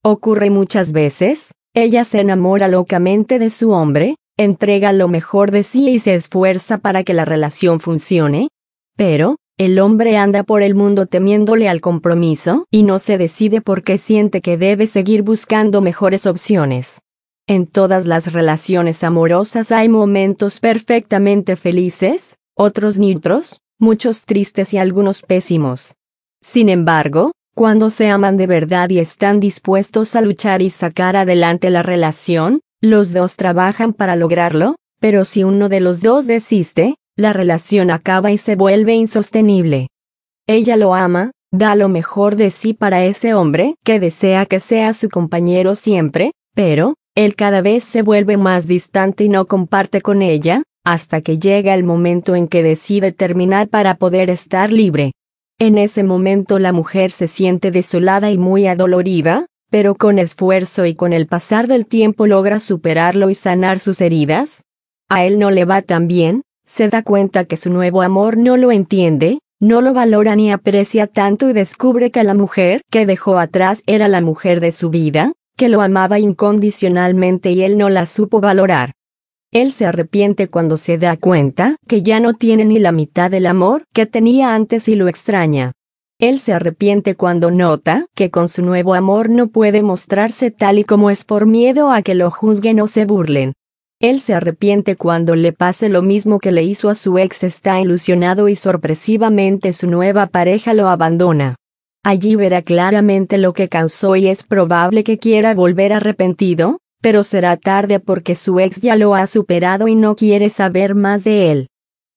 Ocurre muchas veces, ella se enamora locamente de su hombre, entrega lo mejor de sí y se esfuerza para que la relación funcione, pero, el hombre anda por el mundo temiéndole al compromiso y no se decide porque siente que debe seguir buscando mejores opciones. En todas las relaciones amorosas hay momentos perfectamente felices, otros neutros, muchos tristes y algunos pésimos. Sin embargo, cuando se aman de verdad y están dispuestos a luchar y sacar adelante la relación, los dos trabajan para lograrlo, pero si uno de los dos desiste, la relación acaba y se vuelve insostenible. Ella lo ama, da lo mejor de sí para ese hombre que desea que sea su compañero siempre, pero, él cada vez se vuelve más distante y no comparte con ella, hasta que llega el momento en que decide terminar para poder estar libre. En ese momento la mujer se siente desolada y muy adolorida, pero con esfuerzo y con el pasar del tiempo logra superarlo y sanar sus heridas. A él no le va tan bien, se da cuenta que su nuevo amor no lo entiende, no lo valora ni aprecia tanto y descubre que la mujer que dejó atrás era la mujer de su vida, que lo amaba incondicionalmente y él no la supo valorar. Él se arrepiente cuando se da cuenta que ya no tiene ni la mitad del amor que tenía antes y lo extraña. Él se arrepiente cuando nota que con su nuevo amor no puede mostrarse tal y como es por miedo a que lo juzguen o se burlen. Él se arrepiente cuando le pase lo mismo que le hizo a su ex, está ilusionado y sorpresivamente su nueva pareja lo abandona. Allí verá claramente lo que causó y es probable que quiera volver arrepentido, pero será tarde porque su ex ya lo ha superado y no quiere saber más de él.